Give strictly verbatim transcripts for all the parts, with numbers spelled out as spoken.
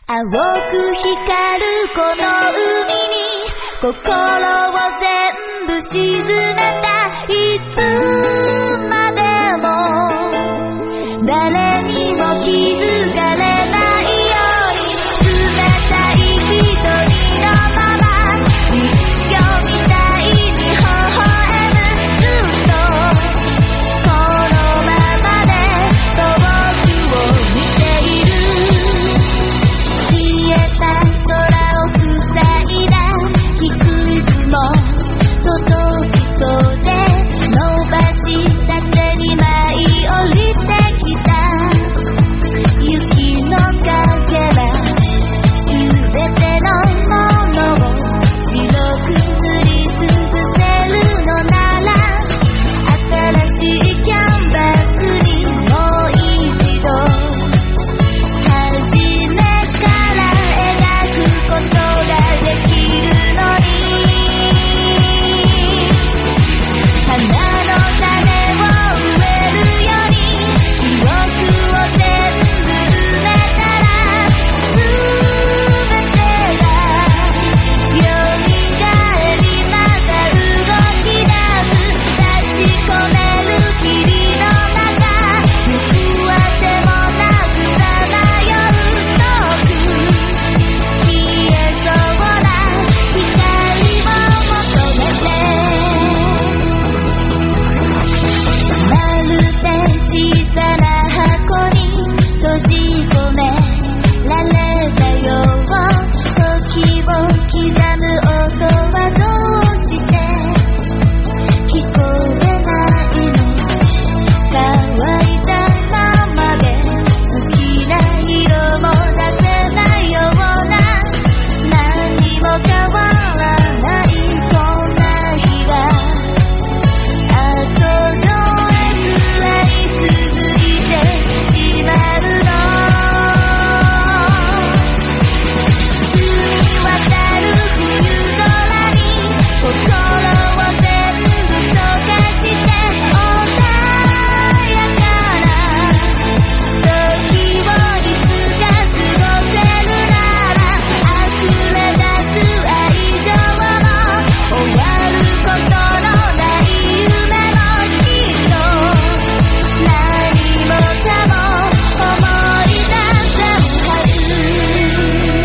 青く光るこの海に心を全部沈めた。いつまでも誰にも気づかれないように冷たい一人のまま人形みたいに微笑む。ずっとこのままで遠くを見ている。消えた空を塞いだ低い雲届きそうで伸ばした手に舞い降りてきた。雪の影は全てのものを白く塗りつぶせるのなら新しいキャンバスにもう一度初めから描くことができるのに。花の種を植えるように記憶を全部埋めたら全てが蘇りまた動き出す。立ち込める霧の中行くあてもなくさまよう。遠く消えそうな光を求めてまるで小さな箱に閉じ込められたよう。時を刻む音はどうして聞こえないの。乾いたままで好きな色も出せないような何にも変わらないこんな日が後の座り続いてしまうの。澄み渡る冬空に心を全部溶かして穏やかな時をいつか過ごせるなら溢れ出す愛情も終わることのない夢もきっと何もかも思い出せるはず。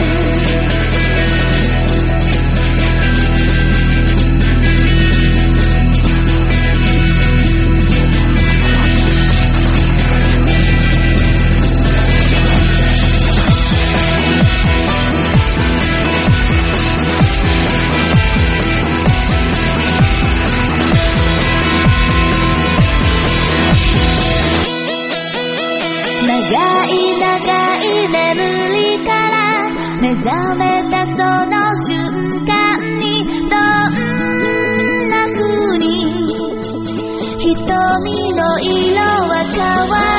長い長い眠りから目覚めたその瞬間にどんな風に瞳の色は変わる